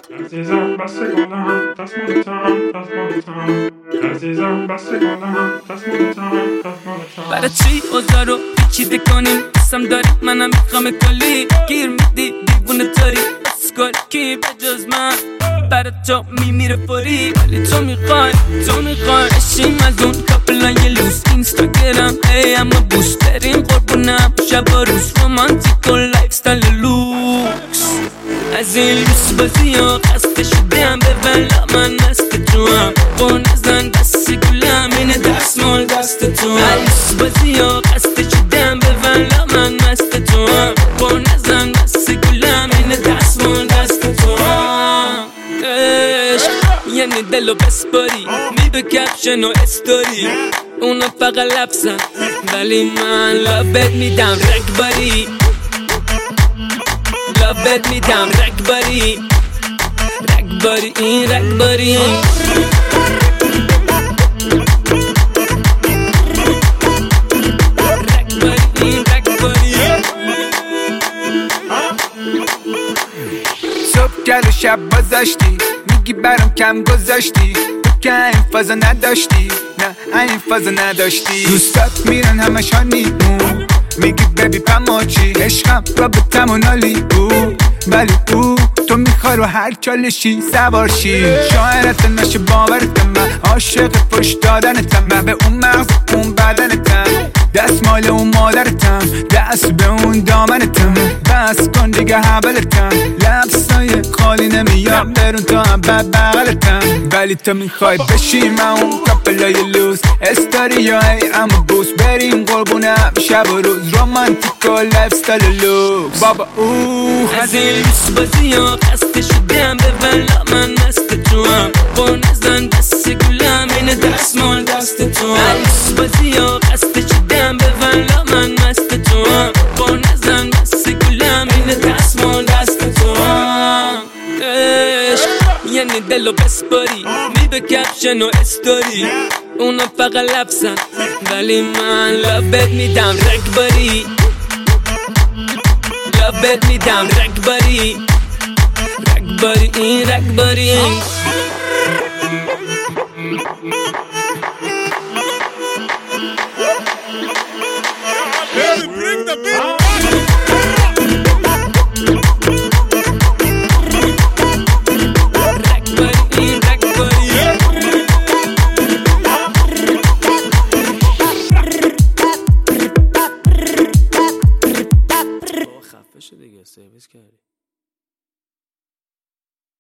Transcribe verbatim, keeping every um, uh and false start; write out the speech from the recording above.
عزیزم بسته گلم دست مالتم دست مالتم عزیزم بسته گلم دست مالتم دست مالتم برای چی اوضاع رو پیچیده کنیم قسم داری منم میخوام کلی گیر میدی دیوونه تاری اسکال کی به جز من برای تو میمیره فوری ولی تو میخوای تو میخوای اشیم از اون کپلای لوس اینستاگرام ای اما بوس بریم قربونم شب و روز رومانتیک و لایف ستایل لوکس از این لوس بازی ها قصد شدم به ولا من مست تو هم با نزن دست گلم اینه دست مال دست تو هم لوس بازی ها قصد شدم به ولا من مست تو هم با نزن دست گلم اینه دست مال دست تو هم عشق یعنی دلو بسپاری میدو کپشن و استوری اونا فقط لفظن ولی من لابت میدم رگباری لابت میدم رگباری رگباری این رگباری رگباری این رگباری صبح گل و شب بازاشتی میگی برام کم گذاشتی تو که این فازا نداشتی نه این فازا نداشتی دوستات میرن همش هانیمون میگی ببی پماچی عشقم رابطم و نالی بود ولی او تو میخوای رو هر چالشی سوارشی شاعرت نشه باورتم من عاشق پشت دادنتم من به اون مغز اون بدنتم دست مال اون مادرتم دست به اون دامنتم بس کن دیگه حبلتم لبسای خالی نمیاد برون تا هم بد بغلتم ولی تو میخوای بشی من اون کپلای لوس استاری یا ای اما بوس بریم قربونم شب و روز رومانتیک و لایف ستایل لوکس بابا اوه از این لوس بازی ها قصد شدم به ولا من مست تو هم با نزن دست گلم اینه دست مال دست تو هم لوس بازی ها قصد شدم به ولا من مست تو هم با نزن دست گلم اینه دست مال دست تو هم عشق یعنی دلو بسپاری میدو کپشن و استوری اونا فقط لفظن ولی من لابت میدم رگباری لابت میدم رگباری رگباری این رگباری